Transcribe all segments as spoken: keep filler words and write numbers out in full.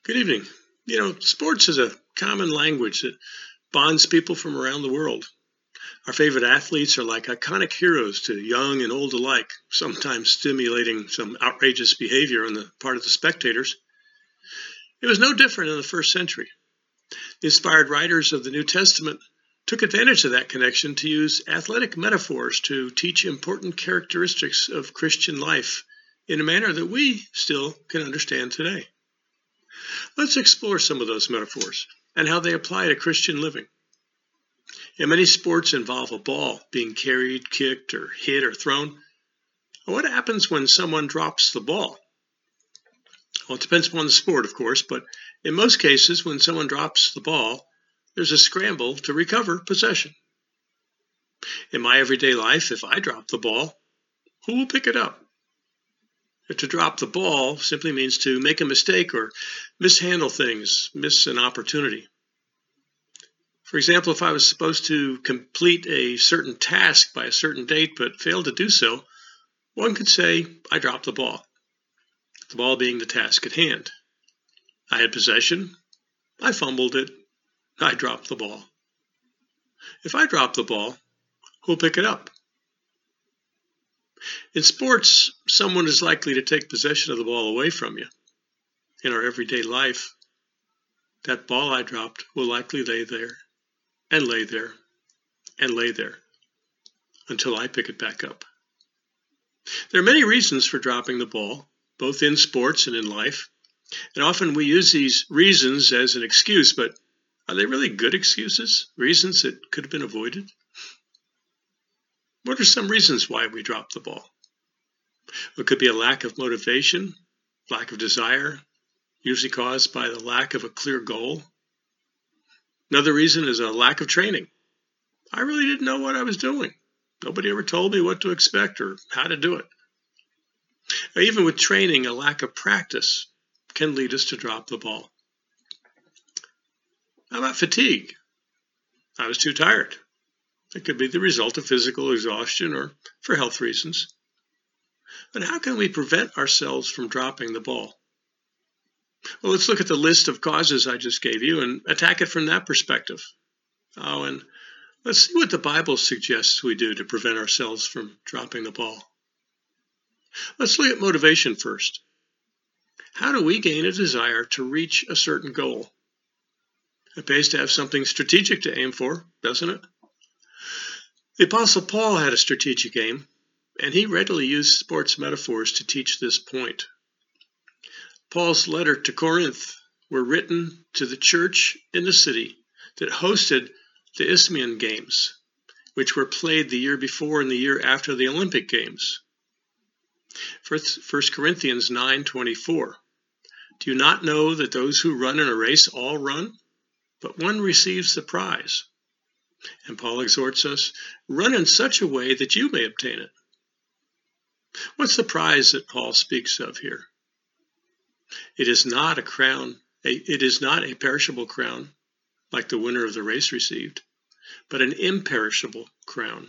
Good evening. You know, sports is a common language that bonds people from around the world. Our favorite athletes are like iconic heroes to young and old alike, sometimes stimulating some outrageous behavior on the part of the spectators. It was no different in the first century. The inspired writers of the New Testament took advantage of that connection to use athletic metaphors to teach important characteristics of Christian life in a manner that we still can understand today. Let's explore some of those metaphors and how they apply to Christian living. And many sports involve a ball being carried, kicked, or hit or thrown. What happens when someone drops the ball? Well, it depends upon the sport, of course, but in most cases, when someone drops the ball, there's a scramble to recover possession. In my everyday life, if I drop the ball, who will pick it up? To drop the ball simply means to make a mistake or mishandle things, miss an opportunity. For example, if I was supposed to complete a certain task by a certain date but failed to do so, one could say, I dropped the ball. The ball being the task at hand. I had possession, I fumbled it, I dropped the ball. If I drop the ball, who'll pick it up? In sports, someone is likely to take possession of the ball away from you. In our everyday life, that ball I dropped will likely lay there and lay there and lay there until I pick it back up. There are many reasons for dropping the ball, both in sports and in life, and often we use these reasons as an excuse, but are they really good excuses, reasons that could have been avoided? What are some reasons why we drop the ball? It could be a lack of motivation, lack of desire, usually caused by the lack of a clear goal. Another reason is a lack of training. I really didn't know what I was doing. Nobody ever told me what to expect or how to do it. Now, even with training, a lack of practice can lead us to drop the ball. How about fatigue? I was too tired. It could be the result of physical exhaustion or for health reasons. But how can we prevent ourselves from dropping the ball? Well, let's look at the list of causes I just gave you and attack it from that perspective. Oh, and let's see what the Bible suggests we do to prevent ourselves from dropping the ball. Let's look at motivation first. How do we gain a desire to reach a certain goal? It pays to have something strategic to aim for, doesn't it? The Apostle Paul had a strategic aim, and he readily used sports metaphors to teach this point. Paul's letter to Corinth were written to the church in the city that hosted the Isthmian Games, which were played the year before and the year after the Olympic Games. First Corinthians nine twenty-four. Do you not know that those who run in a race all run, but one receives the prize? And Paul exhorts us, run in such a way that you may obtain it. What's the prize that Paul speaks of here? It is not a crown, a, it is not a perishable crown, like the winner of the race received, but an imperishable crown.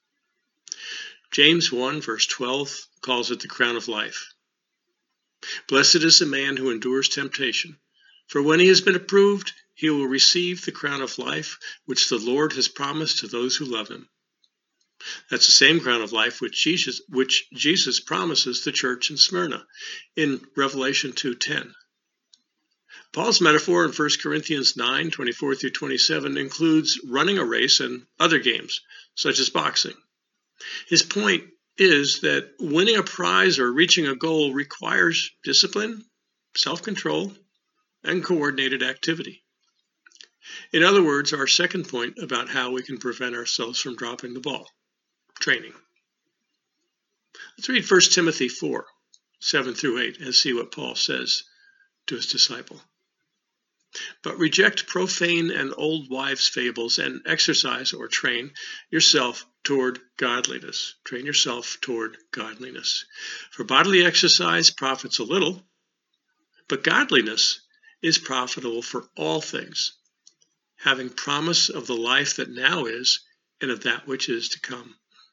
James one, verse twelve, calls it the crown of life. Blessed is the man who endures temptation, for when he has been approved, he will receive the crown of life which the Lord has promised to those who love him. That's the same crown of life which Jesus, which Jesus promises the church in Smyrna in Revelation two ten. Paul's metaphor in First Corinthians nine twenty-four through twenty-seven includes running a race and other games, such as boxing. His point is that winning a prize or reaching a goal requires discipline, self-control, and coordinated activity. In other words, our second point about how we can prevent ourselves from dropping the ball, training. Let's read First Timothy four, seven through eight, and see what Paul says to his disciple. But reject profane and old wives' fables and exercise or train yourself toward godliness. Train yourself toward godliness. For bodily exercise profits a little, but godliness is profitable for all things, having promise of the life that now is and of that which is to come.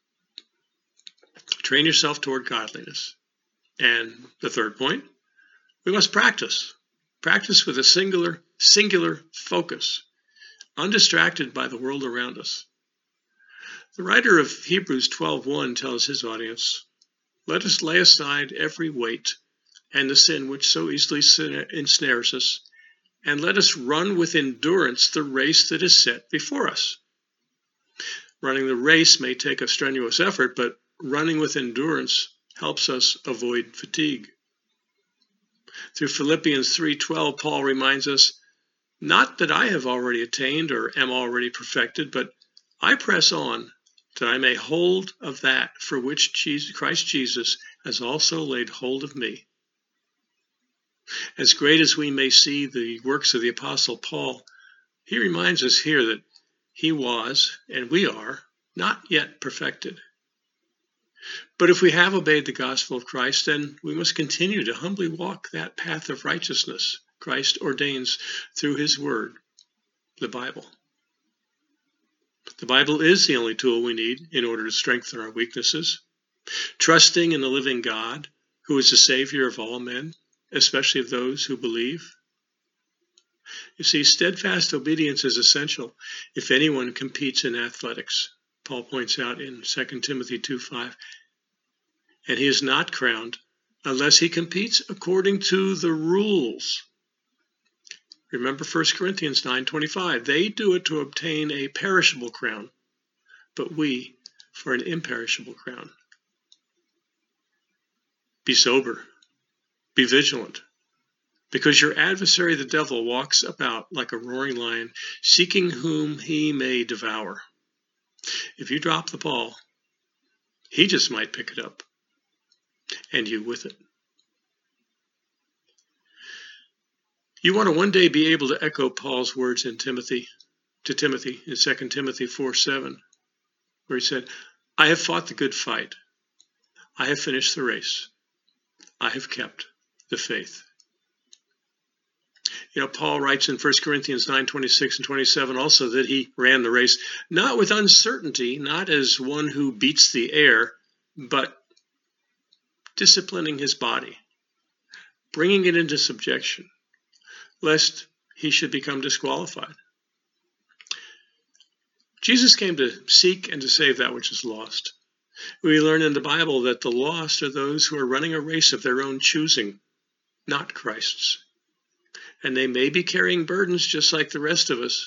Train yourself toward godliness. And the third point, we must practice. Practice with a singular, singular focus, undistracted by the world around us. The writer of Hebrews twelve one tells his audience, "Let us lay aside every weight and the sin which so easily ensnares us, and let us run with endurance the race that is set before us." Running the race may take a strenuous effort, but running with endurance helps us avoid fatigue. Through Philippians three twelve, Paul reminds us, "Not that I have already attained or am already perfected, but I press on, that I may hold of that for which Jesus, Christ Jesus has also laid hold of me." As great as we may see the works of the Apostle Paul, he reminds us here that he was, and we are, not yet perfected. But if we have obeyed the gospel of Christ, then we must continue to humbly walk that path of righteousness Christ ordains through his word, the Bible. The Bible is the only tool we need in order to strengthen our weaknesses. Trusting in the living God, who is the Savior of all men, especially of those who believe. You see, steadfast obedience is essential if anyone competes in athletics. Paul points out in Second Timothy two five. And he is not crowned unless he competes according to the rules. Remember First Corinthians nine twenty-five. They do it to obtain a perishable crown, but we for an imperishable crown. Be sober. Be vigilant, because your adversary the devil walks about like a roaring lion, seeking whom he may devour. If you drop the ball, he just might pick it up, and you with it. You want to one day be able to echo Paul's words in Timothy, to Timothy in Second Timothy four seven, where he said, "I have fought the good fight. I have finished the race. I have kept the faith." You know, Paul writes in First Corinthians nine twenty-six and twenty-seven also that he ran the race, not with uncertainty, not as one who beats the air, but disciplining his body, bringing it into subjection, lest he should become disqualified. Jesus came to seek and to save that which is lost. We learn in the Bible that the lost are those who are running a race of their own choosing, not Christ's. And they may be carrying burdens just like the rest of us.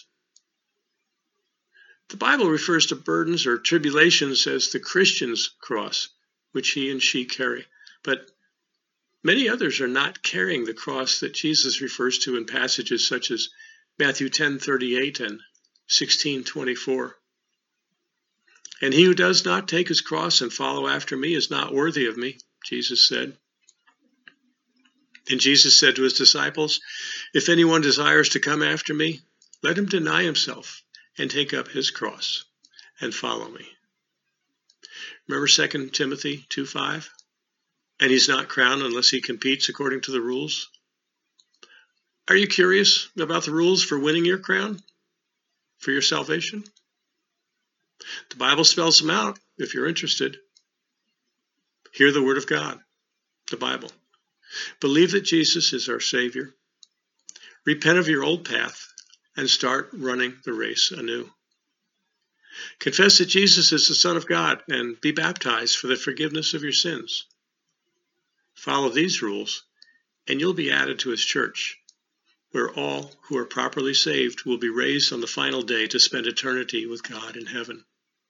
The Bible refers to burdens or tribulations as the Christian's cross, which he and she carry. But many others are not carrying the cross that Jesus refers to in passages such as Matthew ten thirty-eight and sixteen twenty-four. "And he who does not take his cross and follow after me is not worthy of me," Jesus said. And Jesus said to his disciples, "If anyone desires to come after me, let him deny himself and take up his cross and follow me." Remember Second Timothy two five? "And he's not crowned unless he competes according to the rules." Are you curious about the rules for winning your crown, for your salvation? The Bible spells them out if you're interested. Hear the word of God, the Bible. Believe that Jesus is our Savior. Repent of your old path and start running the race anew. Confess that Jesus is the Son of God and be baptized for the forgiveness of your sins. Follow these rules and you'll be added to his church, where all who are properly saved will be raised on the final day to spend eternity with God in heaven.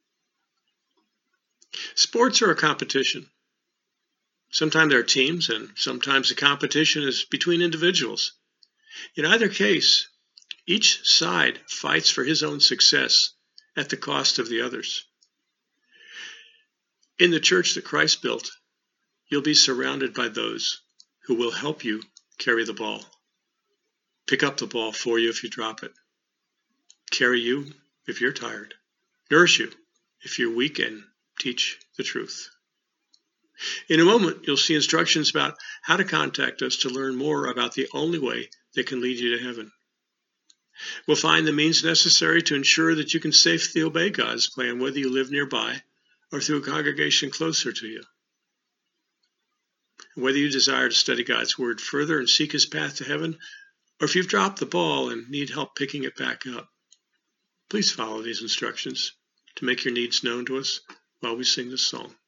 Sports are a competition. Sometimes there are teams, and sometimes the competition is between individuals. In either case, each side fights for his own success at the cost of the others. In the church that Christ built, you'll be surrounded by those who will help you carry the ball, pick up the ball for you if you drop it, carry you if you're tired, nourish you if you're weak, and teach the truth. In a moment, you'll see instructions about how to contact us to learn more about the only way that can lead you to heaven. We'll find the means necessary to ensure that you can safely obey God's plan, whether you live nearby or through a congregation closer to you. Whether you desire to study God's Word further and seek his path to heaven, or if you've dropped the ball and need help picking it back up, please follow these instructions to make your needs known to us while we sing this song.